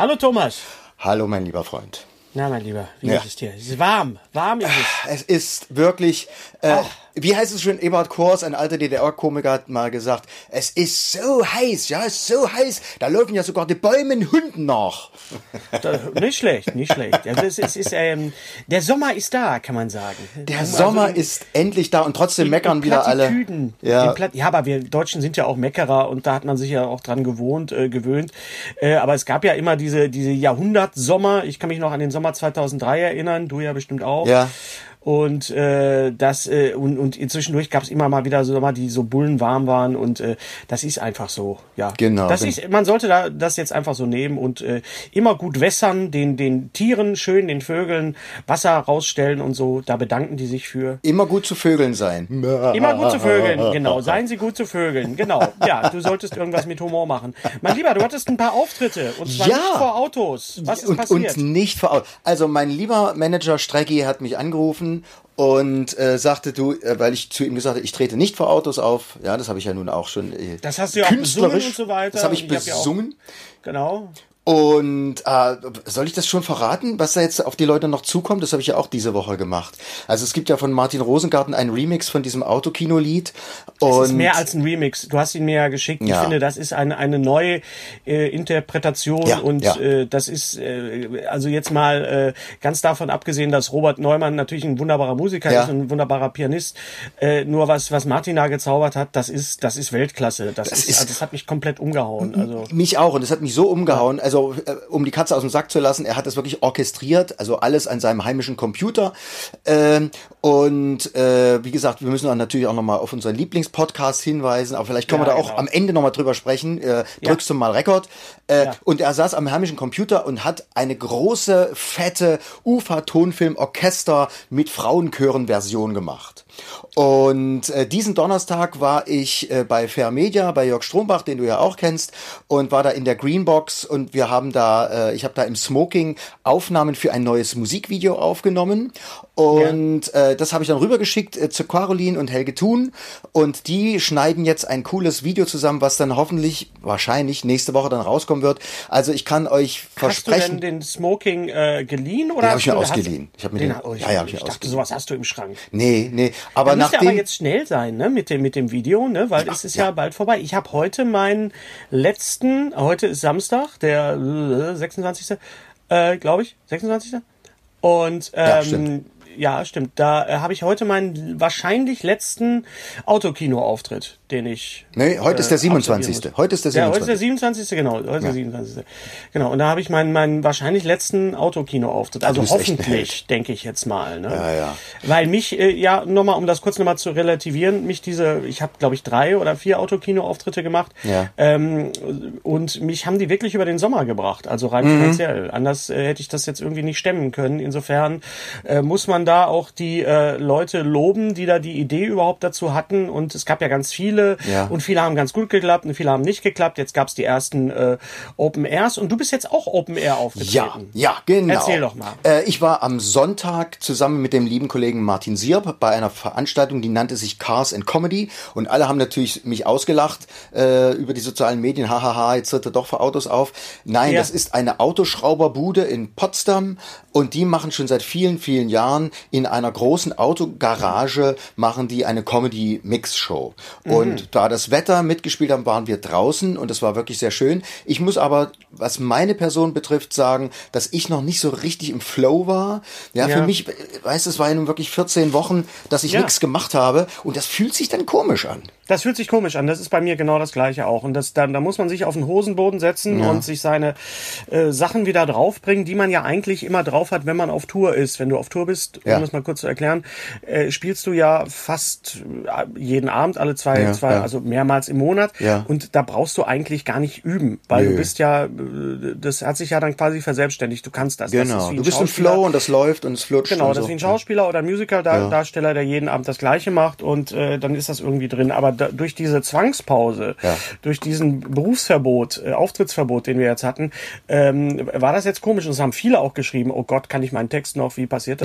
Hallo Thomas. Hallo mein lieber Freund. Na mein Lieber, wie ist es dir? Es ist warm, ist es. Es ist wirklich, wie heißt es schon, Eberhard Kors, ein alter DDR-Komiker, hat mal gesagt, es ist so heiß, ja, es ist so heiß, da laufen ja sogar die Bäume den Hunden nach. Nicht schlecht. Also es ist, der Sommer ist da, kann man sagen. Der Sommer ist endlich da und trotzdem meckern wieder alle. Ja, aber wir Deutschen sind ja auch Meckerer und da hat man sich ja auch dran gewöhnt. Aber es gab ja immer diese Jahrhundertsommer. Ich kann mich noch an den Sommer 2003 erinnern, du ja bestimmt auch. Ja. Und und inzwischendurch gab es immer mal wieder Sommer, die so bullenwarm waren und das ist einfach so, ja. Genau. Man sollte das jetzt einfach so nehmen und immer gut wässern, den Tieren schön, den Vögeln Wasser rausstellen und so. Da bedanken die sich für. Immer gut zu Vögeln sein. Immer gut zu Vögeln, genau. Seien Sie gut zu Vögeln, genau. Ja, du solltest irgendwas mit Humor machen. Mein Lieber, du hattest ein paar Auftritte und zwar nicht vor Autos. Was ist passiert? Und nicht vor Autos. Also mein lieber Manager Strecki hat mich angerufen und sagte, weil ich zu ihm gesagt habe, ich trete nicht vor Autos auf. Ja, das habe ich ja nun auch schon das hast du ja auch besungen und so weiter. Das habe ich besungen. Genau. Und soll ich das schon verraten, was da jetzt auf die Leute noch zukommt? Das habe ich ja auch diese Woche gemacht. Also es gibt ja von Martin Rosengarten einen Remix von diesem Autokino-Lied. Das ist mehr als ein Remix. Du hast ihn mir ja geschickt. Ja. Ich finde, das ist eine neue Interpretation das ist also jetzt mal ganz davon abgesehen, dass Robert Neumann natürlich ein wunderbarer Musiker ist und ein wunderbarer Pianist. Nur was Martin da gezaubert hat, das ist Weltklasse. Das hat mich komplett umgehauen. Also mich auch, und es hat mich so umgehauen. Also um die Katze aus dem Sack zu lassen, er hat das wirklich orchestriert, also alles an seinem heimischen Computer. Wie gesagt, wir müssen dann natürlich auch nochmal auf unseren Lieblingspodcast hinweisen, aber vielleicht können wir da auch am Ende nochmal drüber sprechen. Drückst du mal Rekord. Und er saß am heimischen Computer und hat eine große, fette UFA-Tonfilm-Orchester mit Frauenchören-Version gemacht. Und diesen Donnerstag war ich bei Fair Media, bei Jörg Strombach, den du ja auch kennst, und war da in der Greenbox und ich habe da im Smoking Aufnahmen für ein neues Musikvideo aufgenommen und das habe ich dann rübergeschickt zu Caroline und Helge Thun und die schneiden jetzt ein cooles Video zusammen, was dann wahrscheinlich nächste Woche dann rauskommen wird. Also ich kann euch versprechen. Hast du denn den Smoking geliehen oder? Den habe ich mir ausgeliehen. Ich dachte, sowas hast du im Schrank. Nee. Aber müsste aber jetzt schnell sein, ne, mit dem Video, ne, weil es ist ja bald vorbei. Ich habe heute heute ist Samstag, der 26. Glaube ich, 26. Und stimmt. Ja, stimmt. Da habe ich heute meinen wahrscheinlich letzten Autokino-Auftritt, den ich... Nee, heute ist der 27. Heute ist der 27. Ja, heute ist der 27. Genau. Heute ist der 27. Genau. Und da habe ich meinen wahrscheinlich letzten Autokino-Auftritt. Also hoffentlich, denke ich jetzt mal. Ne? Ja. Weil mich, nochmal, um das kurz nochmal zu relativieren, ich habe, glaube ich, 3 oder 4 Autokino-Auftritte gemacht. Ja. Und mich haben die wirklich über den Sommer gebracht. Also rein finanziell. Anders hätte ich das jetzt irgendwie nicht stemmen können. Insofern muss man da auch die Leute loben, die da die Idee überhaupt dazu hatten, und es gab ja ganz viele und viele haben ganz gut geklappt und viele haben nicht geklappt. Jetzt gab es die ersten Open Airs und du bist jetzt auch Open Air aufgetreten. Ja, genau. Erzähl doch mal. Ich war am Sonntag zusammen mit dem lieben Kollegen Martin Sierp bei einer Veranstaltung, die nannte sich Cars and Comedy, und alle haben natürlich mich ausgelacht über die sozialen Medien, hahaha, jetzt tritt er doch für Autos auf. Nein, das ist eine Autoschrauberbude in Potsdam und die machen schon seit vielen, vielen Jahren in einer großen Autogarage machen die eine Comedy-Mix-Show. Und da das Wetter mitgespielt haben, waren wir draußen und es war wirklich sehr schön. Ich muss aber, was meine Person betrifft, sagen, dass ich noch nicht so richtig im Flow war. Ja. Für mich, weißt du, es war ja nun wirklich 14 Wochen, dass ich nichts gemacht habe und das fühlt sich dann komisch an. Das fühlt sich komisch an. Das ist bei mir genau das Gleiche auch. Und da muss man sich auf den Hosenboden setzen und sich seine Sachen wieder draufbringen, die man ja eigentlich immer drauf hat, wenn man auf Tour ist. Wenn du auf Tour bist, um das mal kurz zu erklären, spielst du ja fast jeden Abend, alle zwei, also mehrmals im Monat. Ja. Und da brauchst du eigentlich gar nicht üben, weil du bist ja, das hat sich ja dann quasi verselbstständigt. Du kannst das. Genau. Das ist wie du bist im Flow und das läuft und es flutscht. Genau, das ist wie ein Schauspieler oder ein Musical-Darsteller, der jeden Abend das Gleiche macht und dann ist das irgendwie drin. Aber durch diese Zwangspause, durch diesen Berufsverbot, Auftrittsverbot, den wir jetzt hatten, war das jetzt komisch. Und es haben viele auch geschrieben, oh Gott, kann ich meinen Text noch, wie passiert das jetzt, was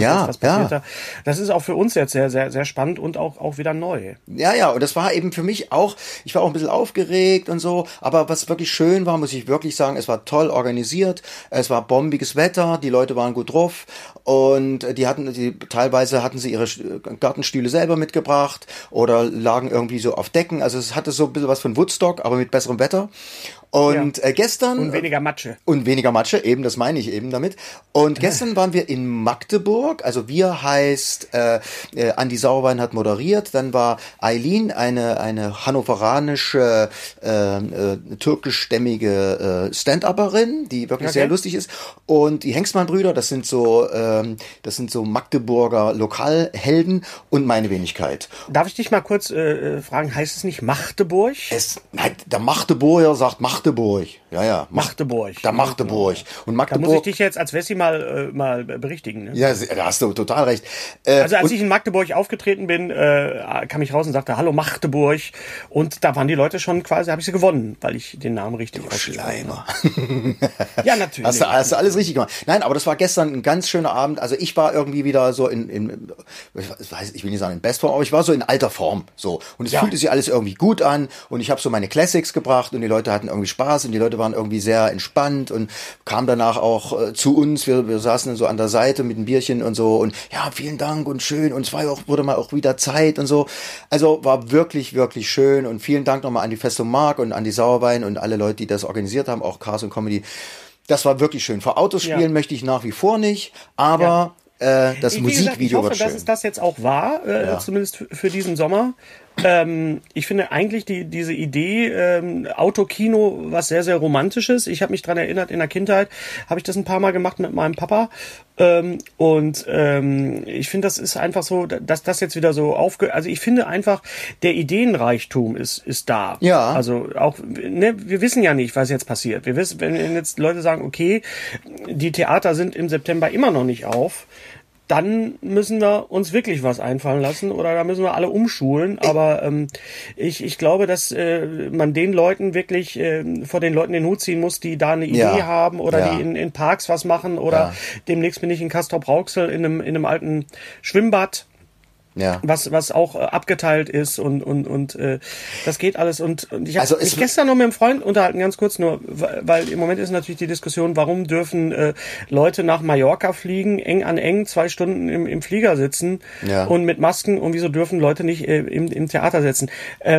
passiert da. Das ist auch für uns jetzt sehr, sehr, sehr spannend und auch wieder neu. Ja, und das war eben für mich auch, ich war auch ein bisschen aufgeregt und so, aber was wirklich schön war, muss ich wirklich sagen, es war toll organisiert, es war bombiges Wetter, die Leute waren gut drauf und teilweise hatten sie ihre Gartenstühle selber mitgebracht oder lagen irgendwie so auf Decken, also es hatte so ein bisschen was von Woodstock, aber mit besserem Wetter. Und gestern... Und weniger Matsche. Und weniger Matsche, eben, das meine ich eben damit. Und gestern waren wir in Magdeburg, also wir heißt, Andi Sauerwein hat moderiert, dann war Eileen, eine hannoveranische, türkischstämmige Stand-Upperin, die wirklich sehr lustig ist. Und die Hengstmann-Brüder, das sind so Magdeburger Lokalhelden und meine Wenigkeit. Darf ich dich mal kurz fragen, heißt es nicht Magdeburg? Nein, der Magdeburger sagt Magdeburg. Ja. Magdeburg. Der Magdeburg. Und Magdeburg. Da muss ich dich jetzt als Wessi mal berichtigen. Ne? Ja, da hast du total recht. Also als ich in Magdeburg aufgetreten bin, kam ich raus und sagte, hallo Magdeburg. Und da waren die Leute schon quasi, habe ich sie gewonnen, weil ich den Namen richtig ausgesprochen habe. Ja, natürlich. Hast du alles richtig gemacht. Nein, aber das war gestern ein ganz schöner Abend. Also ich war irgendwie wieder so ich will nicht sagen in Bestform, aber ich war so in alter Form. So. Und es fühlte sich alles irgendwie gut an. Und ich habe so meine Classics gebracht und die Leute hatten irgendwie Spaß und die Leute waren irgendwie sehr entspannt und kamen danach auch zu uns. Wir saßen so an der Seite mit einem Bierchen und so und ja, vielen Dank und schön und es wurde mal auch wieder Zeit und so. Also war wirklich, wirklich schön und vielen Dank nochmal an die Festung Mark und an die Sauerwein und alle Leute, die das organisiert haben, auch Cars und Comedy. Das war wirklich schön. Vor Autos spielen möchte ich nach wie vor nicht, aber das Musikvideo wird schön. Ich hoffe, dass es das jetzt auch war, zumindest für diesen Sommer. Ich finde eigentlich diese Idee, Autokino, was sehr, sehr Romantisches. Ich habe mich dran erinnert, in der Kindheit habe ich das ein paar Mal gemacht mit meinem Papa. Ich finde, das ist einfach so, dass das jetzt wieder so also ich finde einfach, der Ideenreichtum ist da. Ja. Also auch, wir wissen ja nicht, was jetzt passiert. Wir wissen, wenn jetzt Leute sagen, okay, die Theater sind im September immer noch nicht auf, dann müssen wir uns wirklich was einfallen lassen oder da müssen wir alle umschulen. Aber ich glaube, dass man den Leuten wirklich vor den Leuten den Hut ziehen muss, die da eine Idee haben oder die in Parks was machen oder demnächst bin ich in Castrop-Rauxel in einem alten Schwimmbad. Ja. Was auch abgeteilt ist und das geht alles und ich habe mich gestern noch mit einem Freund unterhalten, ganz kurz nur, weil im Moment ist natürlich die Diskussion, warum dürfen Leute nach Mallorca fliegen, eng an eng, 2 Stunden im Flieger sitzen und mit Masken und wieso dürfen Leute nicht im Theater sitzen?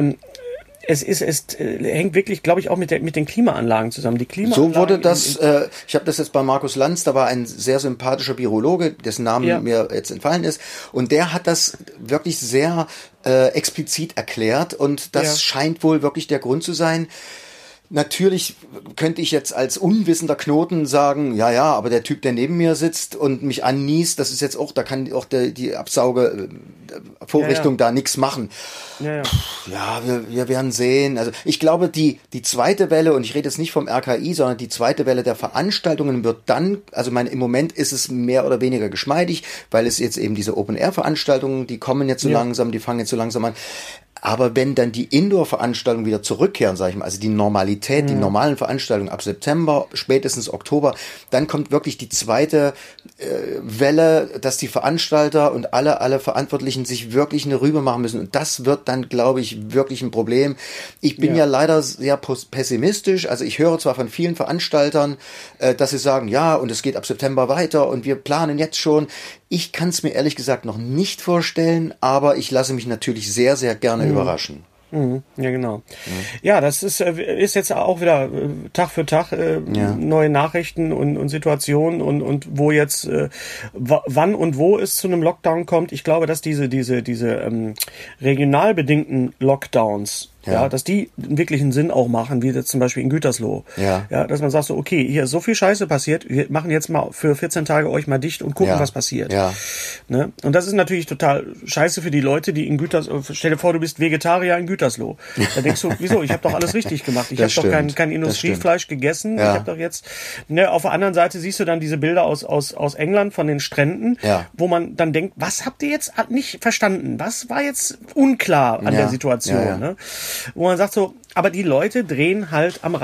Es hängt wirklich, glaube ich, auch mit den Klimaanlagen zusammen. Die Klimaanlagen. So wurde das, ich habe das jetzt bei Markus Lanz, da war ein sehr sympathischer Virologe, dessen Name mir jetzt entfallen ist, und der hat das wirklich sehr explizit erklärt und das scheint wohl wirklich der Grund zu sein. Natürlich könnte ich jetzt als unwissender Knoten sagen, ja, aber der Typ, der neben mir sitzt und mich anniest, das ist jetzt auch, da kann auch die Absaugevorrichtung da nichts machen. Wir werden sehen. Also ich glaube, die zweite Welle, und ich rede jetzt nicht vom RKI, sondern die zweite Welle der Veranstaltungen wird dann, also im Moment ist es mehr oder weniger geschmeidig, weil es jetzt eben diese Open-Air-Veranstaltungen, die kommen jetzt so langsam, die fangen jetzt so langsam an. Aber wenn dann die Indoor-Veranstaltungen wieder zurückkehren, sage ich mal, also die Normalität, die normalen Veranstaltungen ab September, spätestens Oktober, dann kommt wirklich die zweite Welle, dass die Veranstalter und alle Verantwortlichen sich wirklich eine Rübe machen müssen. Und das wird dann, glaube ich, wirklich ein Problem. Ich bin ja leider sehr pessimistisch. Also ich höre zwar von vielen Veranstaltern, dass sie sagen, ja, und es geht ab September weiter und wir planen jetzt schon. Ich kann es mir ehrlich gesagt noch nicht vorstellen, aber ich lasse mich natürlich sehr, sehr gerne überraschen. Ja, genau. Ja, das ist jetzt auch wieder Tag für Tag neue Nachrichten und Situationen und wo jetzt wann und wo es zu einem Lockdown kommt. Ich glaube, dass diese regional bedingten Lockdowns, dass die wirklich einen Sinn auch machen, wie jetzt zum Beispiel in Gütersloh. Ja, dass man sagt so, okay, hier ist so viel Scheiße passiert, wir machen jetzt mal für 14 Tage euch mal dicht und gucken, was passiert. Ja. Ne? Und das ist natürlich total scheiße für die Leute, die in Gütersloh, stell dir vor, du bist Vegetarier in Gütersloh. Da denkst du, wieso, ich habe doch alles richtig gemacht. Ich habe doch kein Industriefleisch gegessen. Ja. Ich habe doch jetzt, auf der anderen Seite siehst du dann diese Bilder aus England von den Stränden, wo man dann denkt, was habt ihr jetzt nicht verstanden? Was war jetzt unklar an der Situation? Ne? Wo man sagt so, aber die Leute drehen halt am Rad.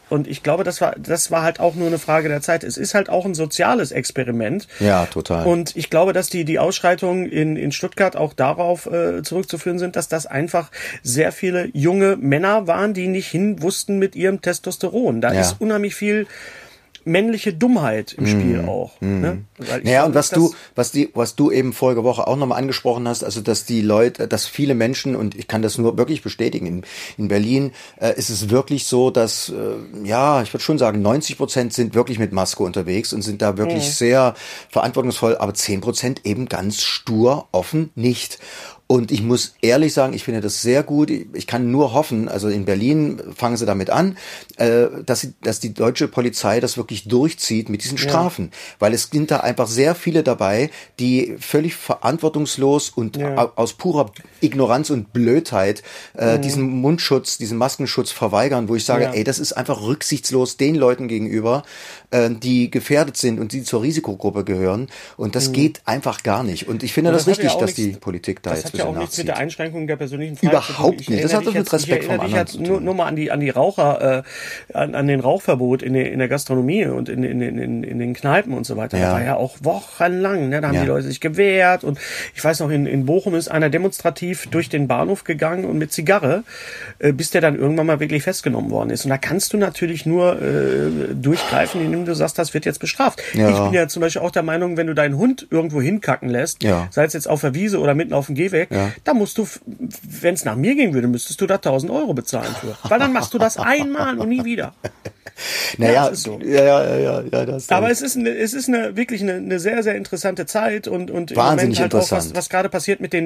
Und ich glaube, das war halt auch nur eine Frage der Zeit. Es ist halt auch ein soziales Experiment. Ja, total. Und ich glaube, dass die Ausschreitungen in Stuttgart auch darauf zurückzuführen sind, dass das einfach sehr viele junge Männer waren, die nicht hin wussten mit ihrem Testosteron. Da ist unheimlich viel männliche Dummheit im Spiel auch. Ne? Ja, und was du eben vorige Woche auch nochmal angesprochen hast, also dass die Leute, dass viele Menschen, und ich kann das nur wirklich bestätigen, in Berlin ist es wirklich so, dass, ich würde schon sagen, 90% sind wirklich mit Maske unterwegs und sind da wirklich sehr verantwortungsvoll, aber 10% eben ganz stur, offen nicht. Und ich muss ehrlich sagen, ich finde das sehr gut. Ich kann nur hoffen, also in Berlin fangen sie damit an, dass die deutsche Polizei das wirklich durchzieht mit diesen Strafen. Weil es sind da einfach sehr viele dabei, die völlig verantwortungslos und aus purer Ignoranz und Blödheit diesen Mundschutz, diesen Maskenschutz verweigern, wo ich sage, das ist einfach rücksichtslos den Leuten gegenüber, die gefährdet sind und die zur Risikogruppe gehören. Und das geht einfach gar nicht. Und ich finde das richtig, dass die Politik da jetzt ja auch nichts mit der Einschränkung der persönlichen Freiheit. Überhaupt nicht. Das hat doch mit Respekt vom anderen zu tun. Nur mal an die Raucher, an den Rauchverbot in der Gastronomie und in den Kneipen und so weiter. Ja. Das war ja auch wochenlang, ne? Da haben die Leute sich gewehrt und ich weiß noch, in Bochum ist einer demonstrativ durch den Bahnhof gegangen und mit Zigarre, bis der dann irgendwann mal wirklich festgenommen worden ist. Und da kannst du natürlich nur durchgreifen, indem du sagst, das wird jetzt bestraft. Ja. Ich bin ja zum Beispiel auch der Meinung, wenn du deinen Hund irgendwo hinkacken lässt, sei es jetzt auf der Wiese oder mitten auf dem Gehweg, da musst du, wenn es nach mir gehen würde, müsstest du da 1.000 Euro bezahlen für. Weil dann machst du das einmal und nie wieder. Naja, das ist so. Das aber es ist wirklich eine sehr, sehr interessante Zeit und wahnsinnig im Moment halt interessant. auch, was gerade passiert mit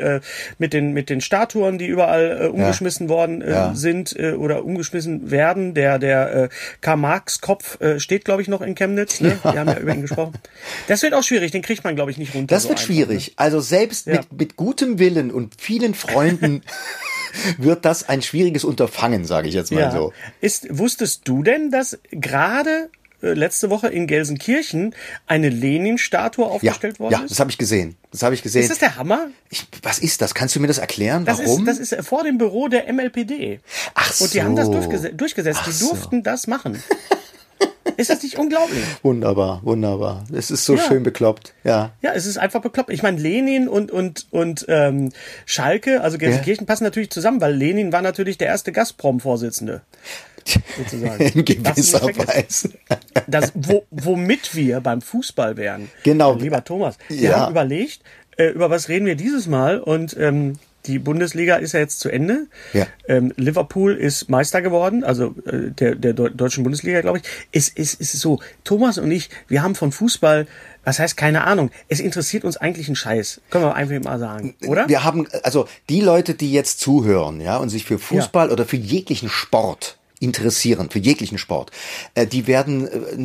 den Statuen, die überall umgeschmissen worden sind oder umgeschmissen werden. Der Karl-Marx-Kopf steht, glaube ich, noch in Chemnitz. Ne? Wir haben ja über ihn gesprochen. Das wird auch schwierig, den kriegt man, glaube ich, nicht runter. Das wird schwierig. Ne? Also selbst mit gutem Willen und vielen Freunden wird das ein schwieriges Unterfangen, sage ich jetzt mal so. Wusstest du denn, dass gerade letzte Woche in Gelsenkirchen eine Lenin-Statue aufgestellt worden ist? Ja, das habe ich gesehen. Ist das der Hammer? Was ist das? Kannst du mir das erklären? Warum? Das ist vor dem Büro der MLPD. Ach so. Und die haben das durchgesetzt. Die durften das machen. Ist das nicht unglaublich? Wunderbar. Es ist so schön bekloppt. Ja, es ist einfach bekloppt. Ich meine, Lenin und Schalke, also Gelsenkirchen, passen natürlich zusammen, weil Lenin war natürlich der erste Gazprom-Vorsitzende. Sozusagen. In gewisser Weise. Womit wir beim Fußball wären. Genau. Lieber Thomas, wir haben überlegt, über was reden wir dieses Mal und die Bundesliga ist ja jetzt zu Ende. Ja. Liverpool ist Meister geworden, also der deutschen Bundesliga, glaube ich. Es ist so, Thomas und ich, wir haben von Fußball, was heißt keine Ahnung, es interessiert uns eigentlich einen Scheiß. Können wir einfach mal sagen, oder? Wir haben, also die Leute, die jetzt zuhören, und sich für Fußball oder für jeglichen Sport interessieren, für jeglichen Sport. Die werden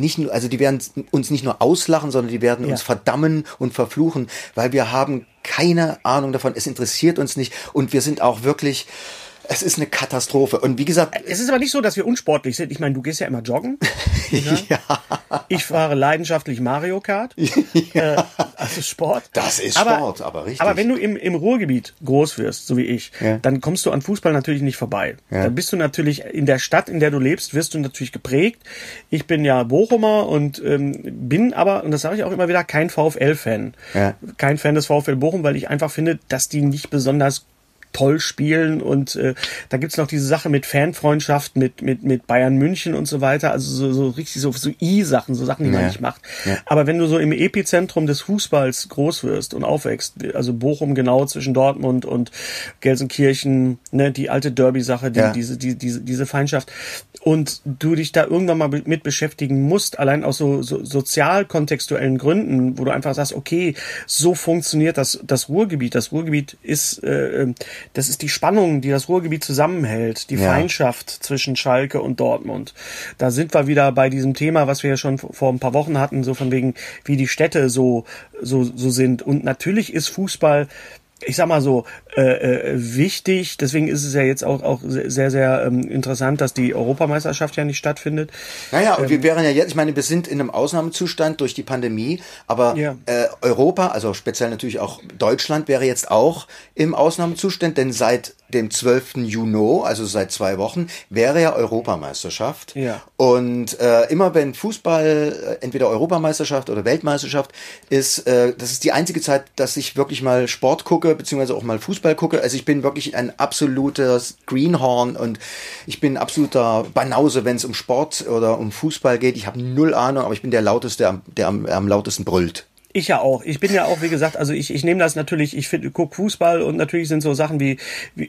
uns nicht nur auslachen, sondern die werden uns verdammen und verfluchen, weil wir haben keine Ahnung davon. Es interessiert uns nicht und wir sind auch wirklich, es ist eine Katastrophe. Und wie gesagt... Es ist aber nicht so, dass wir unsportlich sind. Ich meine, du gehst ja immer joggen. Ja. Ich fahre leidenschaftlich Mario Kart. Das ist Sport. Das ist Sport, aber richtig. Aber wenn du im Ruhrgebiet groß wirst, so wie ich, dann kommst du an Fußball natürlich nicht vorbei. Ja. Dann bist du natürlich in der Stadt, in der du lebst, wirst du natürlich geprägt. Ich bin ja Bochumer und bin aber, und das sage ich auch immer wieder, kein VfL-Fan. Ja. Kein Fan des VfL Bochum, weil ich einfach finde, dass die nicht besonders toll spielen und da gibt's noch diese Sache mit Fanfreundschaft mit Bayern München und so weiter, also so richtig so I-Sachen, so Sachen, die man nicht macht. Ja. Aber wenn du so im Epizentrum des Fußballs groß wirst und aufwächst, also Bochum genau zwischen Dortmund und Gelsenkirchen, ne, die alte Derby-Sache, diese Feindschaft und du dich da irgendwann mal mit beschäftigen musst, allein aus so sozial-kontextuellen Gründen, wo du einfach sagst, okay, so funktioniert das Ruhrgebiet. Das Ruhrgebiet ist das ist die Spannung, die das Ruhrgebiet zusammenhält, die Feindschaft zwischen Schalke und Dortmund. Da sind wir wieder bei diesem Thema, was wir ja schon vor ein paar Wochen hatten, so von wegen, wie die Städte so sind. Und natürlich ist Fußball, ich sag mal so, wichtig. Deswegen ist es ja jetzt auch sehr, sehr interessant, dass die Europameisterschaft ja nicht stattfindet. Naja, und wir wären ja jetzt, ich meine, wir sind in einem Ausnahmezustand durch die Pandemie, aber Europa, also speziell natürlich auch Deutschland, wäre jetzt auch im Ausnahmezustand, denn seit dem 12. Juni, also seit 2 Wochen, wäre ja Europameisterschaft. Ja. Und immer wenn Fußball entweder Europameisterschaft oder Weltmeisterschaft ist, das ist die einzige Zeit, dass ich wirklich mal Sport gucke, beziehungsweise auch mal Fußball gucke. Also ich bin wirklich ein absolutes Greenhorn und ich bin ein absoluter Banause, wenn es um Sport oder um Fußball geht. Ich habe 0 Ahnung, aber ich bin der Lauteste, der am lautesten brüllt. Ich ja auch. Ich bin ja auch, wie gesagt, also ich nehme das natürlich, ich gucke Fußball und natürlich sind so Sachen wie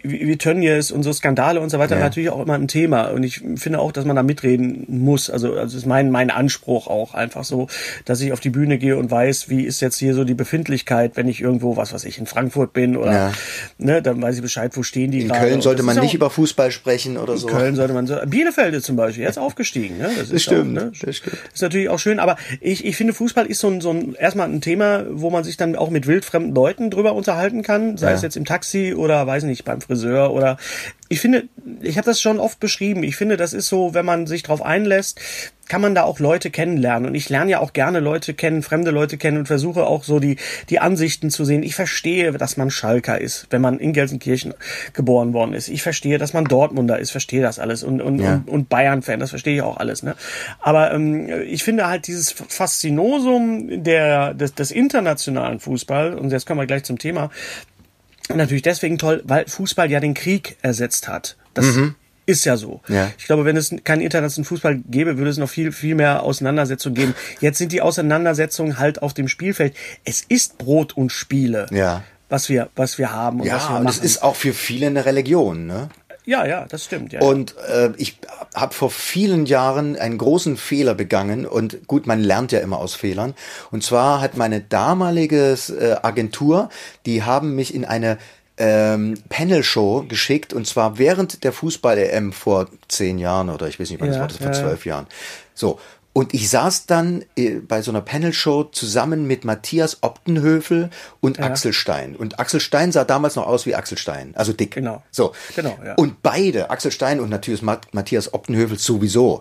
Tönnies und so Skandale und so weiter natürlich auch immer ein Thema. Und ich finde auch, dass man da mitreden muss. Also ist mein Anspruch auch einfach so, dass ich auf die Bühne gehe und weiß, wie ist jetzt hier so die Befindlichkeit, wenn ich irgendwo, was weiß ich, in Frankfurt bin oder ne, dann weiß ich Bescheid, wo stehen die gerade. In Köln sollte man nicht über Fußball sprechen oder so. In Köln sollte man so. Bielefeld ist zum Beispiel jetzt aufgestiegen. Ne? Das stimmt. Auch, ne? Das stimmt. Ist natürlich auch schön, aber ich finde, Fußball ist so ein erstmal ein Thema, wo man sich dann auch mit wildfremden Leuten drüber unterhalten kann, sei es jetzt im Taxi oder, weiß nicht, beim Friseur oder ich finde, ich habe das schon oft beschrieben, ich finde, das ist so, wenn man sich drauf einlässt, kann man da auch Leute kennenlernen und ich lerne ja auch gerne Leute kennen, fremde Leute kennen und versuche auch so die Ansichten zu sehen. Ich verstehe, dass man Schalker ist, wenn man in Gelsenkirchen geboren worden ist. Ich verstehe, dass man Dortmunder ist, verstehe das alles und Bayern-Fan, das verstehe ich auch alles. Ne? Aber ich finde halt dieses Faszinosum des internationalen Fußball, und jetzt kommen wir gleich zum Thema, natürlich deswegen toll, weil Fußball ja den Krieg ersetzt hat. Das ist ja so. Ja. Ich glaube, wenn es keinen internationalen Fußball gäbe, würde es noch viel, viel mehr Auseinandersetzungen geben. Jetzt sind die Auseinandersetzungen halt auf dem Spielfeld. Es ist Brot und Spiele, was wir haben und was wir machen. Und es ist auch für viele eine Religion, ne? Ja, das stimmt. Ja, und ich habe vor vielen Jahren einen großen Fehler begangen und gut, man lernt ja immer aus Fehlern. Und zwar hat meine damalige Agentur, die haben mich in eine Panel-Show geschickt und zwar während der Fußball-EM vor 10 Jahren oder ich weiß nicht, wann das war, das vor 12 Jahren. So. Und ich saß dann bei so einer Panel-Show zusammen mit Matthias Optenhövel und Axel Stein. Und Axel Stein sah damals noch aus wie Axel Stein, also dick. Genau. So. Genau, ja. Und beide, Axel Stein und natürlich Matthias Optenhövel sowieso.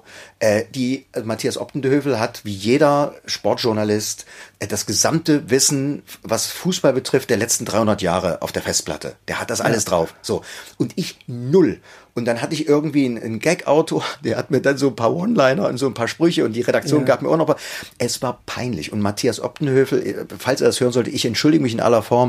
Matthias Optenhövel hat wie jeder Sportjournalist das gesamte Wissen, was Fußball betrifft, der letzten 300 Jahre auf der Festplatte. Der hat das alles drauf. So. Und ich 0. Und dann hatte ich irgendwie ein Gag-Autor, der hat mir dann so ein paar One-Liner und so ein paar Sprüche und die Redaktion gab mir auch noch ein paar. Es war peinlich. Und Matthias Optenhövel, falls er das hören sollte, ich entschuldige mich in aller Form.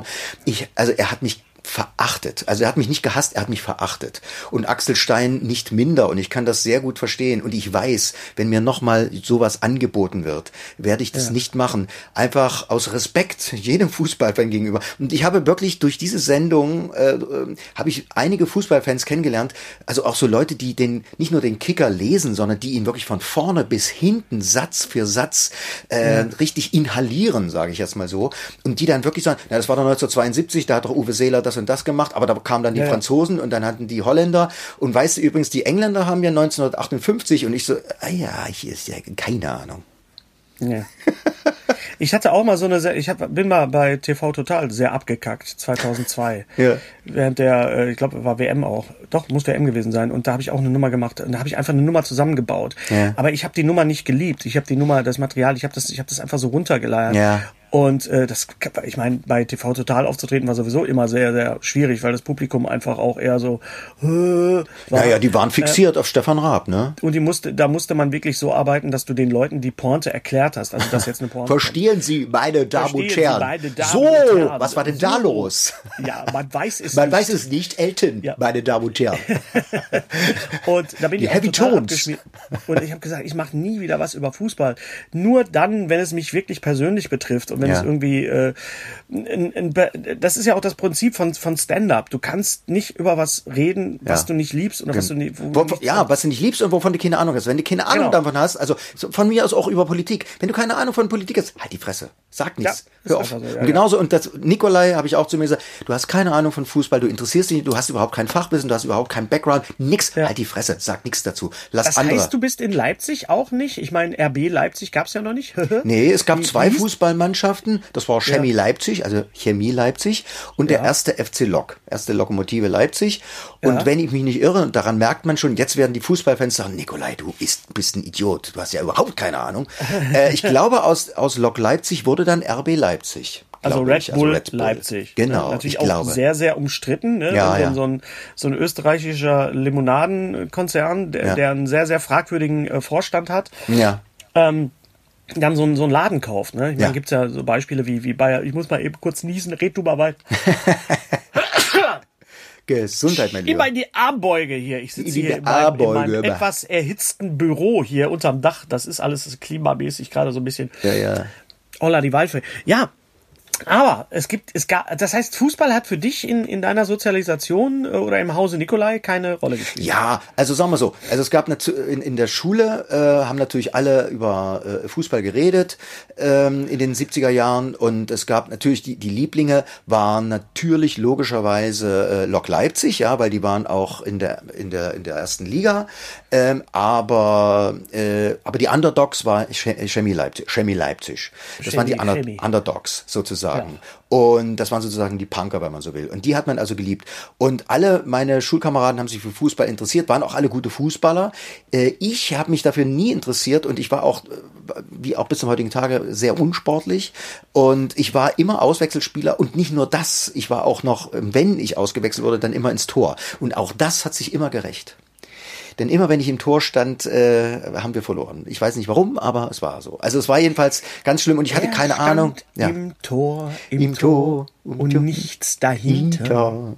Er hat mich verachtet. Also er hat mich nicht gehasst, er hat mich verachtet. Und Axel Stein nicht minder. Und ich kann das sehr gut verstehen. Und ich weiß, wenn mir nochmal sowas angeboten wird, werde ich das nicht machen. Einfach aus Respekt jedem Fußballfan gegenüber. Und ich habe wirklich durch diese Sendung, habe ich einige Fußballfans kennengelernt. Also auch so Leute, die nicht nur den Kicker lesen, sondern die ihn wirklich von vorne bis hinten, Satz für Satz, richtig inhalieren, sage ich jetzt mal so. Und die dann wirklich sagen, na, das war doch 1972, da hat doch Uwe Seeler das und das gemacht, aber da kamen dann die Franzosen und dann hatten die Holländer und weißt du übrigens, die Engländer haben ja 1958 und ich so, hier ist ja keine Ahnung. Ja. Ich hatte auch mal bin mal bei TV Total sehr abgekackt, 2002. Während der, ich glaube, war WM auch. Doch, muss WM gewesen sein. Und da habe ich auch eine Nummer gemacht. Und da habe ich einfach eine Nummer zusammengebaut. Ja. Aber ich habe die Nummer nicht geliebt. Ich habe die Nummer, das Material, ich habe das einfach so runtergeleiert. Ja. Und ich meine, bei TV Total aufzutreten war sowieso immer sehr, sehr schwierig, weil das Publikum einfach auch eher so war. Naja, die waren fixiert auf Stefan Raab, ne? Und da musste man wirklich so arbeiten, dass du den Leuten die Pointe erklärt hast. Also das jetzt eine Pointe. Verstehen Sie, meine Damen und Herren. So, was war denn da los? Ja, man weiß es man weiß es nicht, Elton, meine Damen und Herren. Und da bin ich auch total abgeschmiert. Und ich habe gesagt, ich mache nie wieder was über Fußball. Nur dann, wenn es mich wirklich persönlich betrifft. Und wenn es irgendwie, das ist ja auch das Prinzip von Stand-up. Du kannst nicht über was reden, was du nicht liebst oder was du nicht. Was du nicht liebst und wovon du keine Ahnung hast. Wenn du keine Ahnung davon hast, also von mir aus auch über Politik. Wenn du keine Ahnung von Politik hast, halt die Fresse. Sag nichts. Hör auf. So, und genauso, und das Nikolai habe ich auch zu mir gesagt, du hast keine Ahnung von Fußball, du interessierst dich nicht, du hast überhaupt kein Fachwissen, du hast überhaupt keinen Background, nix. Halt die Fresse. Sag nichts dazu. Das heißt, du bist in Leipzig auch nicht? Ich meine, RB Leipzig gab's ja noch nicht. Nee, es gab 2 Fußballmannschaften. Das war Chemie Leipzig, also Chemie Leipzig und der erste FC Lok, erste Lokomotive Leipzig. Und wenn ich mich nicht irre, daran merkt man schon, jetzt werden die Fußballfans sagen, Nikolai, du bist ein Idiot, du hast ja überhaupt keine Ahnung. Ich glaube, aus Lok Leipzig wurde dann RB Leipzig. Also Red Bull Leipzig. Genau. Natürlich auch sehr, sehr umstritten. Ne? Ja, so ein österreichischer Limonadenkonzern, der einen sehr, sehr fragwürdigen Vorstand hat. Ja. Dann so einen Laden kauft. Ne? Ich meine, gibt's ja so Beispiele wie Bayer. Ich muss mal eben kurz niesen, red du mal weiter. Gesundheit, mein Lieber. Immer in die Armbeuge hier. Ich sitze hier in meinem etwas erhitzten Büro hier unterm Dach. Das ist alles klimamäßig gerade so ein bisschen. Ja. Holla die Waldfee. Ja. Aber das heißt, Fußball hat für dich in deiner Sozialisation oder im Hause Nikolai keine Rolle gespielt? Ja, also sagen wir so, also es gab in der Schule, haben natürlich alle über Fußball geredet in den 70er Jahren und es gab natürlich, die Lieblinge waren natürlich logischerweise Lok Leipzig, ja, weil die waren auch in der ersten Liga, aber die Underdogs war Chemie Leipzig. Das waren die Underdogs sozusagen. Ja. Und das waren sozusagen die Punker, wenn man so will. Und die hat man also geliebt. Und alle meine Schulkameraden haben sich für Fußball interessiert, waren auch alle gute Fußballer. Ich habe mich dafür nie interessiert und ich war auch, wie auch bis zum heutigen Tage, sehr unsportlich. Und ich war immer Auswechselspieler und nicht nur das. Ich war auch noch, wenn ich ausgewechselt wurde, dann immer ins Tor. Und auch das hat sich immer gerecht. Denn immer wenn ich im Tor stand, haben wir verloren. Ich weiß nicht warum, aber es war so. Also es war jedenfalls ganz schlimm und ich hatte keine Ahnung. Ja. Im Tor und nichts dahinter.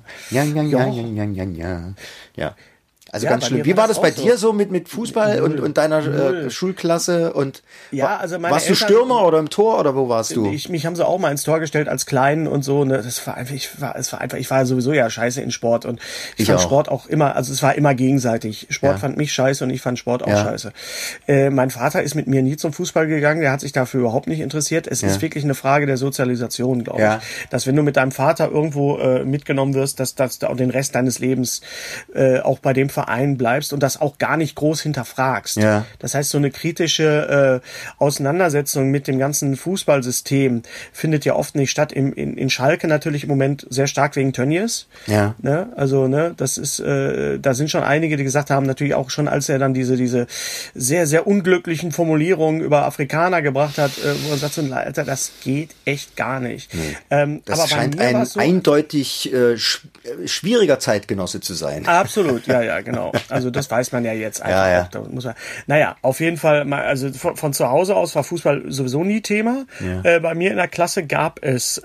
Ja. Also ganz schlimm. Wie war das bei dir so mit Fußball und deiner Schulklasse? Und also warst du Stürmer oder im Tor oder wo warst du? Mich haben sie auch mal ins Tor gestellt als Kleinen und so. Ne? Das war einfach, ich war sowieso scheiße in Sport und ich fand Sport auch immer, also es war immer gegenseitig. Sport fand mich scheiße und ich fand Sport auch scheiße. Mein Vater ist mit mir nie zum Fußball gegangen, der hat sich dafür überhaupt nicht interessiert. Es ist wirklich eine Frage der Sozialisation, glaube ich. Dass wenn du mit deinem Vater irgendwo mitgenommen wirst, dass du auch den Rest deines Lebens auch bei dem Verein bleibst und das auch gar nicht groß hinterfragst. Ja. Das heißt, so eine kritische Auseinandersetzung mit dem ganzen Fußballsystem findet ja oft nicht statt. In Schalke natürlich im Moment sehr stark wegen Tönnies. Ja. Ne? Also, das ist, da sind schon einige, die gesagt haben, natürlich auch schon, als er dann diese sehr, sehr unglücklichen Formulierungen über Afrikaner gebracht hat, wo er sagt, so, Alter, das geht echt gar nicht. Nee. Das aber scheint ein so, eindeutig schwieriger Zeitgenosse zu sein. Absolut, ja, genau. Also das weiß man ja jetzt einfach. Ja. Da muss man, auf jeden Fall, also von zu Hause aus war Fußball sowieso nie Thema. Ja. Bei mir in der Klasse gab es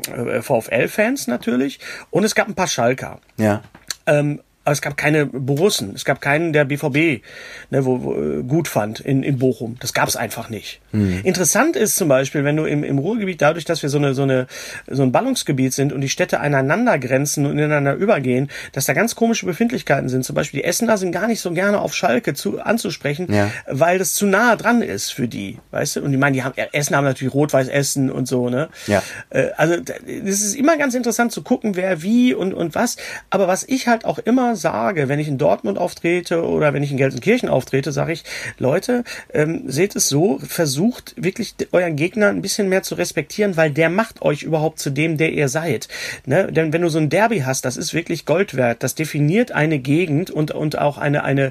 VfL-Fans natürlich und es gab ein paar Schalker. Ja. Aber es gab keine Borussen, es gab keinen, der BVB gut fand in Bochum. Das gab es einfach nicht. Mhm. Interessant ist zum Beispiel, wenn du im Ruhrgebiet, dadurch, dass wir so ein Ballungsgebiet sind und die Städte aneinander grenzen und ineinander übergehen, dass da ganz komische Befindlichkeiten sind. Zum Beispiel die Essener sind gar nicht so gerne auf Schalke anzusprechen, weil das zu nahe dran ist für die, weißt du? Und ich meine, Essen haben natürlich Rot-Weiß Essen und so, ne? Ja. Also es ist immer ganz interessant zu gucken, wer wie und was. Aber was ich halt auch immer sage, wenn ich in Dortmund auftrete oder wenn ich in Gelsenkirchen auftrete, sage ich, Leute, seht es so, versucht wirklich euren Gegner ein bisschen mehr zu respektieren, weil der macht euch überhaupt zu dem, der ihr seid. Ne? Denn wenn du so ein Derby hast, das ist wirklich Gold wert. Das definiert eine Gegend und auch eine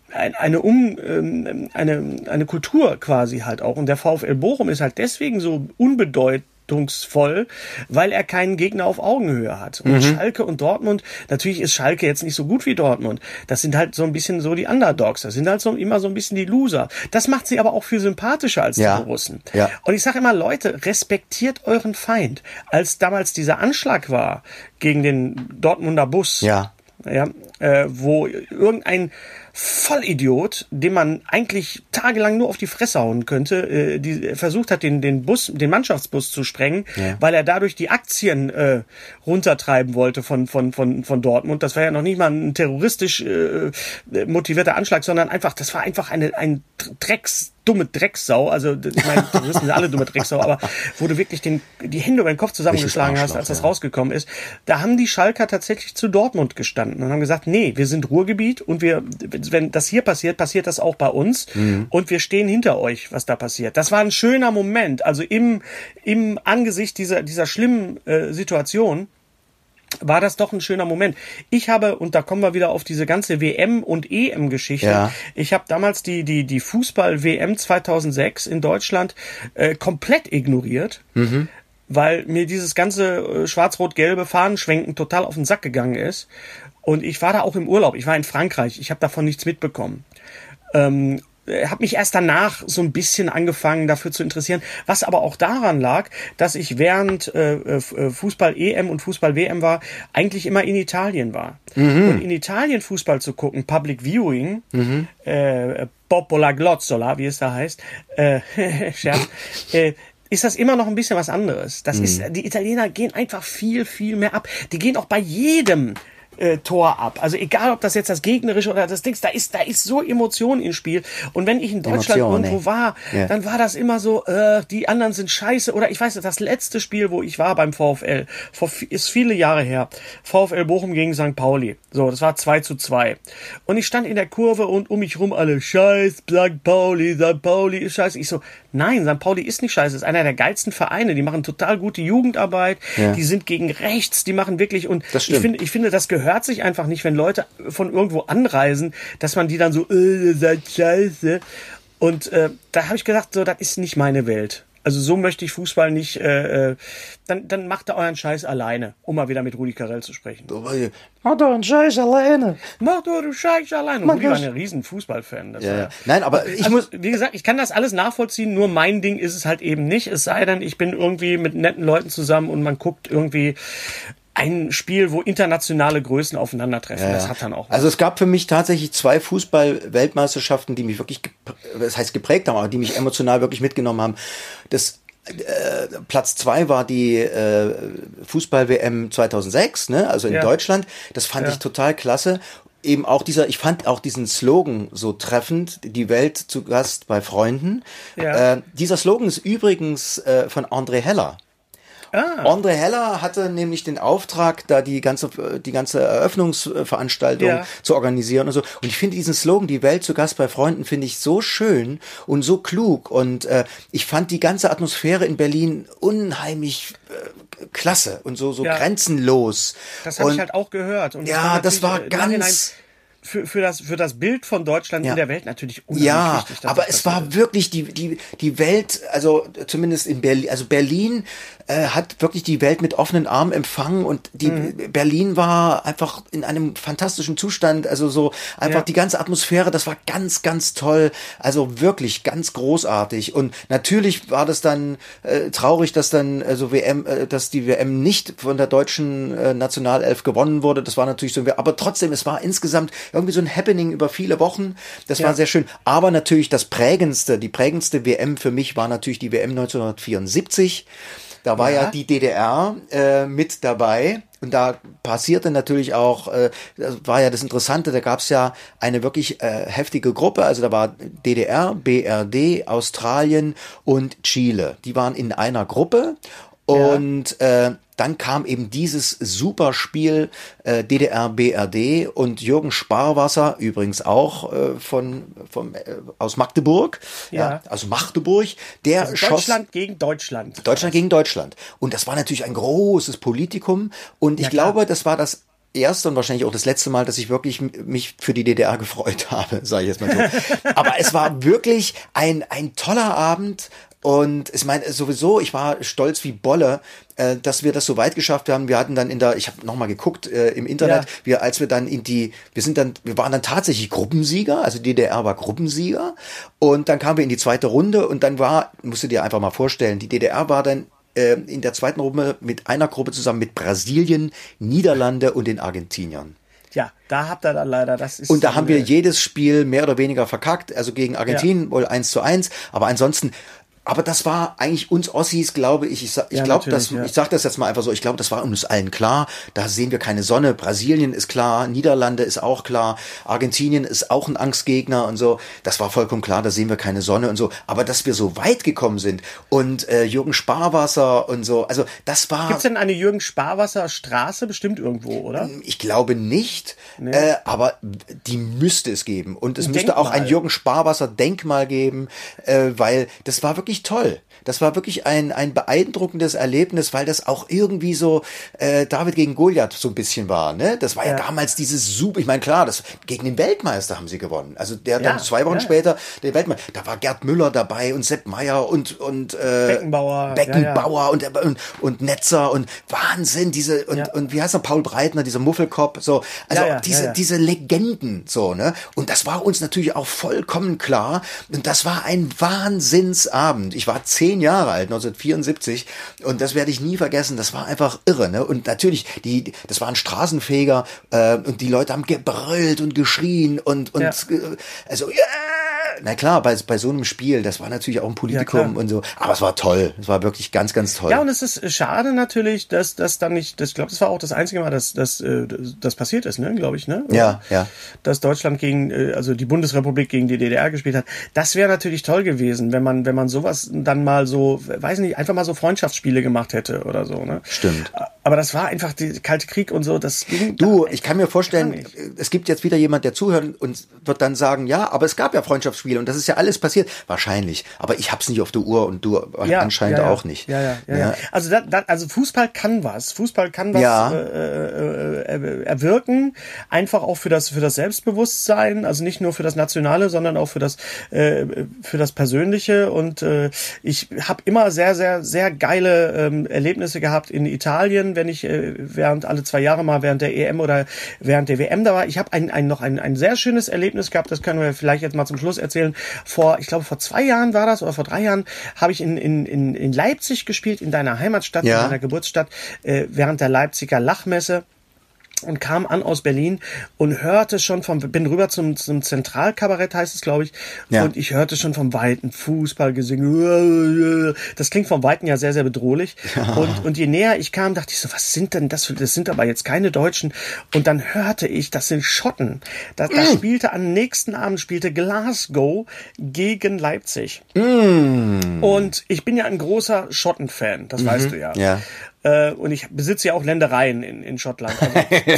Kultur quasi halt auch. Und der VfL Bochum ist halt deswegen so unbedeutend, weil er keinen Gegner auf Augenhöhe hat. Und Schalke und Dortmund, natürlich ist Schalke jetzt nicht so gut wie Dortmund. Das sind halt so ein bisschen so die Underdogs. Das sind halt immer so ein bisschen die Loser. Das macht sie aber auch viel sympathischer als die Borussen. Ja. Und ich sage immer, Leute, respektiert euren Feind. Als damals dieser Anschlag war gegen den Dortmunder Bus, wo irgendein Vollidiot, dem man eigentlich tagelang nur auf die Fresse hauen könnte, die versucht hat, den Mannschaftsbus zu sprengen, weil er dadurch die Aktien runtertreiben wollte von Dortmund. Das war ja noch nicht mal ein terroristisch motivierter Anschlag, sondern das war einfach ein dumme Drecksau, also ich meine, Terroristen sind alle dumme Drecksau, aber wo du wirklich die Hände über den Kopf zusammengeschlagen hast, als das rausgekommen ist, da haben die Schalker tatsächlich zu Dortmund gestanden und haben gesagt, nee, wir sind Ruhrgebiet und wenn das hier passiert, passiert das auch bei uns und wir stehen hinter euch, was da passiert. Das war ein schöner Moment, also im Angesicht dieser schlimmen Situation war das doch ein schöner Moment. Ich habe, und da kommen wir wieder auf diese ganze WM- und EM-Geschichte, ich habe damals die Fußball-WM 2006 in Deutschland komplett ignoriert, weil mir dieses ganze schwarz-rot-gelbe Fahnenschwenken total auf den Sack gegangen ist. Und ich war da auch im Urlaub. Ich war in Frankreich. Ich habe davon nichts mitbekommen. Habe mich erst danach so ein bisschen angefangen dafür zu interessieren, was aber auch daran lag, dass ich während Fußball-EM und Fußball-WM war, eigentlich immer in Italien war. Und in Italien Fußball zu gucken, Public Viewing, Popola Glozzola, wie es da heißt, Scherz, ist das immer noch ein bisschen was anderes. Das ist, die Italiener gehen einfach viel, viel mehr ab. Die gehen auch bei jedem Tor ab. Also egal, ob das jetzt das gegnerische oder das Dings, da ist so Emotion im Spiel. Und wenn ich in Deutschland irgendwo war, dann war das immer so, die anderen sind scheiße. Oder ich weiß nicht, das letzte Spiel, wo ich war beim VfL, ist viele Jahre her. VfL Bochum gegen St. Pauli. So, das war 2:2. Und ich stand in der Kurve und um mich rum alle, Scheiß, St. Pauli ist scheiße. Ich so, nein, St. Pauli ist nicht scheiße. Das ist einer der geilsten Vereine. Die machen total gute Jugendarbeit. Ja. Die sind gegen rechts. Die machen wirklich, und ich finde, das gehört sich einfach nicht, wenn Leute von irgendwo anreisen, dass man die dann so, seid scheiße. Und da habe ich gesagt, so, das ist nicht meine Welt. Also so möchte ich Fußball nicht, dann macht ihr euren Scheiß alleine, um mal wieder mit Rudi Carrell zu sprechen. Macht doch einen Scheiß alleine. Macht doch einen Scheiß alleine. Rudi war ein riesen Fußballfan. Ja. Nein, aber wie gesagt, ich kann das alles nachvollziehen, nur mein Ding ist es halt eben nicht. Es sei denn, ich bin irgendwie mit netten Leuten zusammen und man guckt irgendwie ein Spiel, wo internationale Größen aufeinandertreffen. Ja. Das hat dann auch was. Also es gab für mich tatsächlich 2 Fußball-Weltmeisterschaften, die mich wirklich, das heißt geprägt haben, aber die mich emotional wirklich mitgenommen haben. Das Platz 2 war die Fußball-WM 2006, ne? Also in Deutschland. Das fand ich total klasse. Eben auch ich fand auch diesen Slogan so treffend, die Welt zu Gast bei Freunden. Ja. Dieser Slogan ist übrigens von André Heller. André Heller hatte nämlich den Auftrag, da die ganze Eröffnungsveranstaltung zu organisieren und so. Und ich finde diesen Slogan, die Welt zu Gast bei Freunden, finde ich so schön und so klug. Und ich fand die ganze Atmosphäre in Berlin unheimlich klasse und so grenzenlos. Das habe ich halt auch gehört. Und das war ganz... Für das Bild von Deutschland in der Welt natürlich unheimlich wichtig. Aber es war wirklich die Welt, also zumindest in Berlin, also Berlin hat wirklich die Welt mit offenen Armen empfangen und Berlin war einfach in einem fantastischen Zustand, also so einfach die ganze Atmosphäre, das war ganz, ganz toll, also wirklich ganz großartig. Und natürlich war das dann traurig, dass dann dass die WM nicht von der deutschen Nationalelf gewonnen wurde, das war natürlich so, aber trotzdem, es war insgesamt irgendwie so ein Happening über viele Wochen. Das war sehr schön. Aber natürlich die prägendste WM für mich war natürlich die WM 1974. Da war ja die DDR mit dabei. Und da passierte natürlich auch, das war ja das Interessante, da gab es ja eine wirklich heftige Gruppe. Also da war DDR, BRD, Australien und Chile. Die waren in einer Gruppe. Und dann kam eben dieses super Spiel DDR, BRD und Jürgen Sparwasser, übrigens auch aus Magdeburg, also Magdeburg, der also schoss... Deutschland gegen Deutschland. Deutschland gegen Deutschland. Und das war natürlich ein großes Politikum und ich glaube, das war das erste und wahrscheinlich auch das letzte Mal, dass ich wirklich mich für die DDR gefreut habe, sage ich jetzt mal so. Aber es war wirklich ein toller Abend. Und ich meine, sowieso, ich war stolz wie Bolle, dass wir das so weit geschafft haben. Wir hatten dann ich habe nochmal geguckt im Internet, wir waren dann tatsächlich Gruppensieger, also die DDR war Gruppensieger. Und dann kamen wir in die zweite Runde und dann musst du dir einfach mal vorstellen, die DDR war dann in der zweiten Runde mit einer Gruppe zusammen mit Brasilien, Niederlande und den Argentiniern. Ja, da habt ihr dann leider, das ist... Und da haben wir jedes Spiel mehr oder weniger verkackt, also gegen Argentinien wohl 1:1, aber ansonsten... Aber das war eigentlich uns Ossis, glaube ich. Ich sage das jetzt mal einfach so. Ich glaube, das war uns allen klar. Da sehen wir keine Sonne. Brasilien ist klar, Niederlande ist auch klar, Argentinien ist auch ein Angstgegner und so. Das war vollkommen klar. Da sehen wir keine Sonne und so. Aber dass wir so weit gekommen sind und Jürgen Sparwasser und so, also das war. Gibt's denn eine Jürgen Sparwasser Straße bestimmt irgendwo, oder? Ich glaube nicht. Nee. Aber die müsste es geben und es müsste auch ein Jürgen Sparwasser Denkmal geben, weil das war wirklich wirklich toll. Das war wirklich ein beeindruckendes Erlebnis, weil das auch irgendwie so David gegen Goliath so ein bisschen war. Ne? Das war ja damals dieses super, ich meine, klar, das gegen den Weltmeister haben sie gewonnen. Also der dann 2 Wochen später, der Weltmeister, da war Gerd Müller dabei und Sepp Maier und Beckenbauer und Netzer und Wahnsinn, diese und wie heißt er, Paul Breitner, dieser Muffelkopf, so, also diese Legenden, so, ne? Und das war uns natürlich auch vollkommen klar und das war ein Wahnsinnsabend. Ich war 10 Jahre alt, 1974 und das werde ich nie vergessen, das war einfach irre, ne? Und natürlich, das waren Straßenfeger und die Leute haben gebrüllt und geschrien und also na klar, bei so einem Spiel, das war natürlich auch ein Politikum und so, aber es war toll, es war wirklich ganz, ganz toll. Ja, und es ist schade natürlich, dass das dann nicht, ich glaube, das war auch das einzige Mal, dass das passiert ist, ne, glaube ich, ne? Oder? Ja. Dass Deutschland also die Bundesrepublik gegen die DDR gespielt hat. Das wäre natürlich toll gewesen, wenn man sowas dann mal so, weiß nicht, einfach mal so Freundschaftsspiele gemacht hätte oder so, ne? Stimmt. Aber das war einfach der Kalte Krieg und so, das ging. Ich kann mir vorstellen, es gibt jetzt wieder jemand, der zuhört und wird dann sagen, ja, aber es gab ja Freundschaftsspiele und das ist ja alles passiert. Wahrscheinlich. Aber ich hab's nicht auf der Uhr und du anscheinend auch nicht. Ja. Also also Fußball kann was. Erwirken. Einfach auch für das Selbstbewusstsein. Also nicht nur für das Nationale, sondern auch für das Persönliche. Und ich habe immer sehr, sehr, sehr geile Erlebnisse gehabt in Italien, wenn ich während alle 2 Jahre mal während der EM oder während der WM da war. Ich habe noch ein sehr schönes Erlebnis gehabt. Das können wir vielleicht jetzt mal zum Schluss erzählen. Ich glaube, vor 2 Jahren war das oder vor 3 Jahren habe ich in Leipzig gespielt, in deiner Heimatstadt, in deiner Geburtsstadt, während der Leipziger Lachmesse. Und kam an aus Berlin und hörte schon bin rüber zum Zentralkabarett, heißt es, glaube ich. Ja. Und ich hörte schon vom Weiten Fußballgesänge. Das klingt vom Weiten ja sehr, sehr bedrohlich. Ja. Und je näher ich kam, dachte ich so, was sind denn das? Das sind aber jetzt keine Deutschen. Und dann hörte ich, das sind Schotten. Da spielte am nächsten Abend Glasgow gegen Leipzig. Und ich bin ja ein großer Schotten-Fan, das weißt du ja. Ja. Und ich besitze ja auch Ländereien in Schottland. Also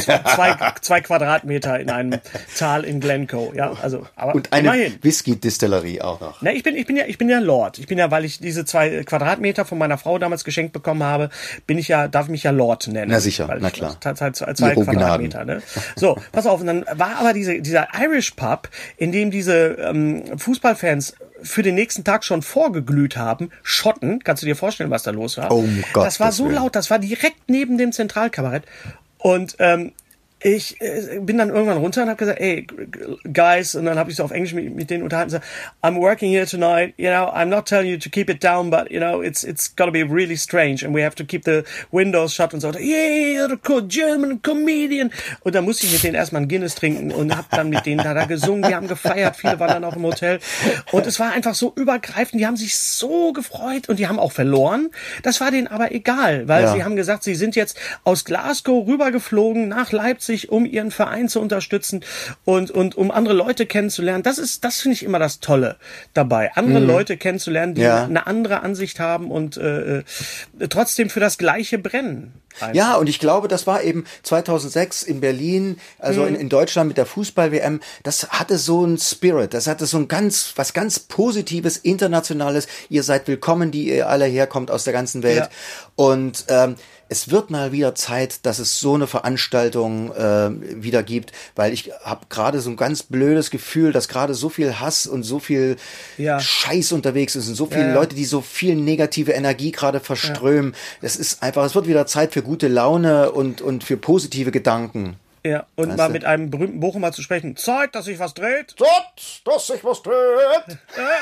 2 Quadratmeter in einem Tal in Glencoe. Ja, also, aber und eine Whisky-Distillerie auch noch. Na, ich bin ja Lord. Weil ich diese 2 Quadratmeter von meiner Frau damals geschenkt bekommen habe, darf ich mich ja Lord nennen. Na sicher, na klar. 2 Quadratmeter, ne? So, pass auf. Und dann war aber dieser Irish Pub, in dem diese Fußballfans für den nächsten Tag schon vorgeglüht haben. Schotten, kannst du dir vorstellen, was da los war? Oh Gott. Das war so laut, das war direkt neben dem Zentralkabarett. Und ich bin dann irgendwann runter und habe gesagt, hey, guys, und dann habe ich so auf Englisch mit denen unterhalten, so, I'm working here tonight, you know, I'm not telling you to keep it down, but, you know, it's gotta be really strange and we have to keep the windows shut und so, yeah, the German comedian. Und dann musste ich mit denen erstmal ein Guinness trinken und habe dann mit denen da gesungen, wir haben gefeiert, viele waren dann auch im Hotel und es war einfach so übergreifend, die haben sich so gefreut und die haben auch verloren, das war denen aber egal, weil sie haben gesagt, sie sind jetzt aus Glasgow rübergeflogen nach Leipzig, um ihren Verein zu unterstützen und um andere Leute kennenzulernen. Das finde ich immer das Tolle dabei. Andere Leute kennenzulernen, die eine andere Ansicht haben und trotzdem für das Gleiche brennen. Einfach. Ja, und ich glaube, das war eben 2006 in Berlin, also in Deutschland mit der Fußball-WM, das hatte so einen Spirit, das hatte so was ganz Positives, Internationales. Ihr seid willkommen, die ihr alle herkommt aus der ganzen Welt. Ja. Und es wird mal wieder Zeit, dass es so eine Veranstaltung wieder gibt, weil ich habe gerade so ein ganz blödes Gefühl, dass gerade so viel Hass und so viel Scheiß unterwegs ist und so viele Leute, die so viel negative Energie gerade verströmen. Es ist einfach, es wird wieder Zeit für gute Laune und für positive Gedanken. Ja, und weißt mal mit einem berühmten Bochumer zu sprechen. Zeit, dass sich was dreht. Zeit, dass sich was dreht.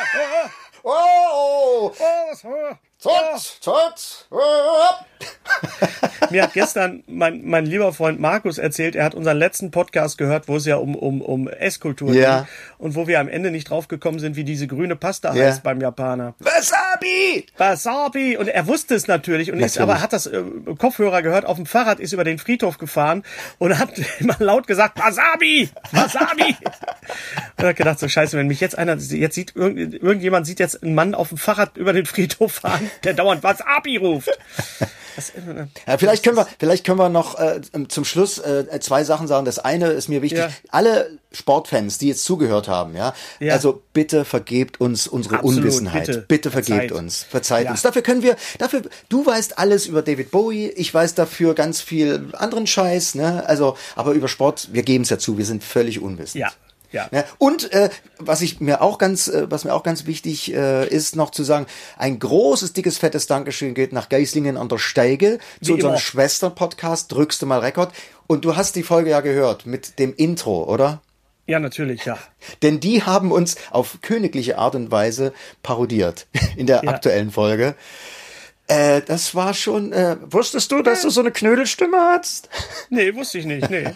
Mir hat gestern mein lieber Freund Markus erzählt, er hat unseren letzten Podcast gehört, wo es ja um Esskultur ging und wo wir am Ende nicht drauf gekommen sind, wie diese grüne Pasta heißt beim Japaner. Wasabi! Und er wusste es natürlich und aber hat das Kopfhörer gehört, auf dem Fahrrad ist über den Friedhof gefahren und hat immer laut gesagt, Wasabi! Und hat gedacht, so scheiße, wenn mich jetzt sieht, irgendjemand sieht jetzt einen Mann auf dem Fahrrad über den Friedhof fahren, der dauernd Wasabi ruft. Ja, vielleicht können wir noch zum Schluss zwei Sachen sagen. Das eine ist mir wichtig. Ja. Alle Sportfans, die jetzt zugehört haben, ja, also bitte vergebt uns unsere Unwissenheit. Bitte vergebt uns. Verzeiht uns. Dafür du weißt alles über David Bowie, ich weiß dafür ganz viel anderen Scheiß, ne? Also, aber über Sport, wir geben es ja zu, wir sind völlig unwissend. Ja. Ja. Und was mir auch ganz wichtig ist, noch zu sagen, ein großes, dickes, fettes Dankeschön geht nach Geislingen an der Steige zu unserem Schwestern-Podcast Drückst du mal Rekord. Und du hast die Folge ja gehört mit dem Intro, oder? Ja, natürlich, ja. Denn die haben uns auf königliche Art und Weise parodiert in der aktuellen Folge. Das war schon, wusstest du, dass du so eine Knödelstimme hast? Nee, wusste ich nicht, nee.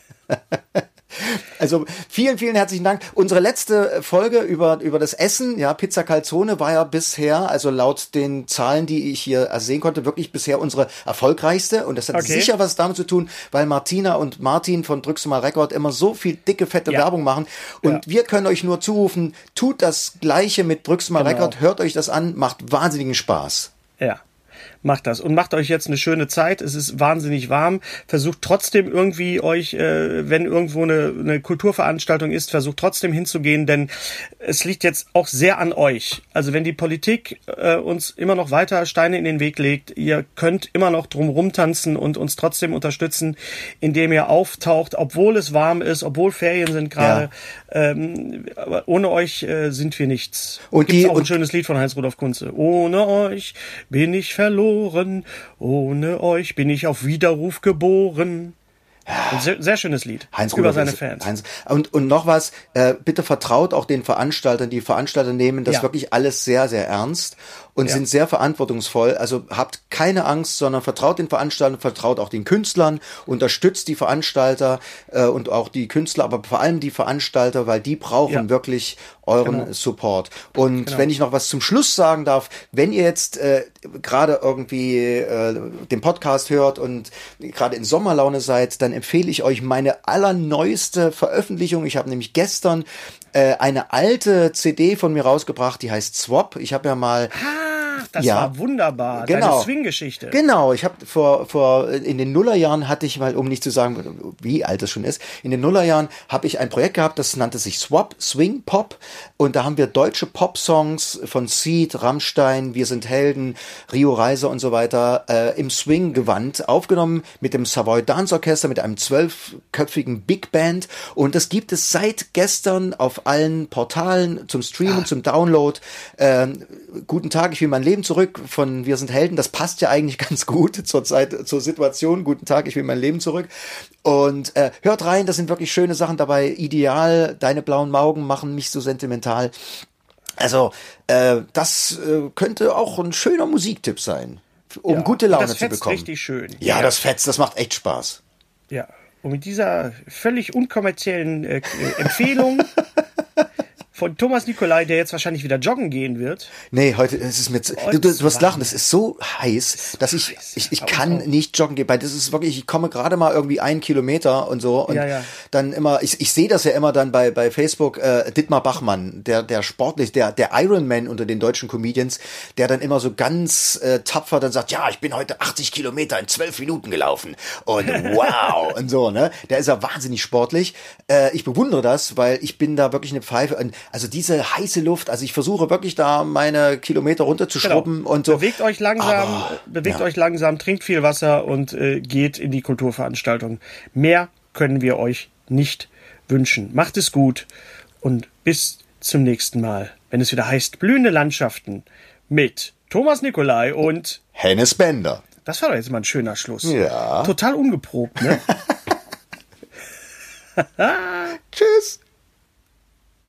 Also vielen, vielen herzlichen Dank. Unsere letzte Folge über das Essen, ja, Pizza Calzone war ja bisher, also laut den Zahlen, die ich hier ersehen konnte, wirklich bisher unsere erfolgreichste. Und das hat sicher was damit zu tun, weil Martina und Martin von Drückst du mal Rekord immer so viel dicke, fette Werbung machen. Und wir können euch nur zurufen, tut das Gleiche mit Drückst du mal Rekord, hört euch das an, macht wahnsinnigen Spaß. Ja. Macht das und macht euch jetzt eine schöne Zeit. Es ist wahnsinnig warm. Versucht trotzdem irgendwie euch, wenn irgendwo eine Kulturveranstaltung ist, versucht trotzdem hinzugehen, denn es liegt jetzt auch sehr an euch. Also wenn die Politik uns immer noch weiter Steine in den Weg legt, ihr könnt immer noch drum rumtanzen und uns trotzdem unterstützen, indem ihr auftaucht, obwohl es warm ist, obwohl Ferien sind gerade. Aber ohne euch sind wir nichts. Und gibt's auch ein schönes Lied von Heinz-Rudolf Kunze. Ohne euch bin ich verloren. Ohne euch bin ich auf Widerruf geboren. Ein sehr schönes Lied. Heinz über seine Fans. Und noch was, bitte vertraut auch den Veranstaltern. Die Veranstalter nehmen das wirklich alles sehr, sehr ernst und sind sehr verantwortungsvoll. Also habt keine Angst, sondern vertraut den Veranstaltern, vertraut auch den Künstlern, unterstützt die Veranstalter und auch die Künstler, aber vor allem die Veranstalter, weil die brauchen wirklich euren Support. Und wenn ich noch was zum Schluss sagen darf, wenn ihr jetzt gerade irgendwie den Podcast hört und gerade in Sommerlaune seid, dann empfehle ich euch meine allerneueste Veröffentlichung. Ich habe nämlich gestern eine alte CD von mir rausgebracht, die heißt Swap. Ich habe ja mal... Das war wunderbar. Genau. Deine Swing-Geschichte. Genau. Ich habe in den Nullerjahren hatte ich mal, um nicht zu sagen, wie alt es schon ist, in den Nullerjahren habe ich ein Projekt gehabt, das nannte sich Swap, Swing Pop. Und da haben wir deutsche Pop-Songs von Seed, Rammstein, Wir sind Helden, Rio Reiser und so weiter im Swing-Gewand aufgenommen mit dem Savoy Dance Orchester, mit einem 12-köpfigen Big Band. Und das gibt es seit gestern auf allen Portalen zum Streamen, zum Download. Guten Tag, ich will mein Leben zurück von Wir sind Helden. Das passt ja eigentlich ganz gut zur Situation. Guten Tag, ich will mein Leben zurück. Und hört rein, das sind wirklich schöne Sachen dabei. Ideal, deine blauen Augen machen mich so sentimental. Also das könnte auch ein schöner Musiktipp sein, um gute Laune zu bekommen. Das fetzt richtig schön. Ja, das fetzt, das macht echt Spaß. Ja, und mit dieser völlig unkommerziellen Empfehlung von Thomas Nicolai, der jetzt wahrscheinlich wieder joggen gehen wird. Nee, heute ist es mir du wirst lachen, es ist so heiß, dass ich kann nicht joggen gehen, weil das ist wirklich, ich komme gerade mal irgendwie 1 Kilometer und so und dann immer, ich sehe das ja immer dann bei Facebook, Dietmar Bachmann, der sportlich, der Ironman unter den deutschen Comedians, der dann immer so ganz tapfer dann sagt, ja, ich bin heute 80 Kilometer in 12 Minuten gelaufen und wow und so, ne, der ist ja wahnsinnig sportlich. Ich bewundere das, weil ich bin da wirklich eine Pfeife und also diese heiße Luft, also ich versuche wirklich da meine Kilometer runterzuschrubben und so. Bewegt euch langsam, trinkt viel Wasser und geht in die Kulturveranstaltung. Mehr können wir euch nicht wünschen. Macht es gut und bis zum nächsten Mal, wenn es wieder heißt Blühende Landschaften mit Thomas Nicolai und Hennes Bender. Das war doch jetzt mal ein schöner Schluss. Ja. Total ungeprobt, ne? Tschüss.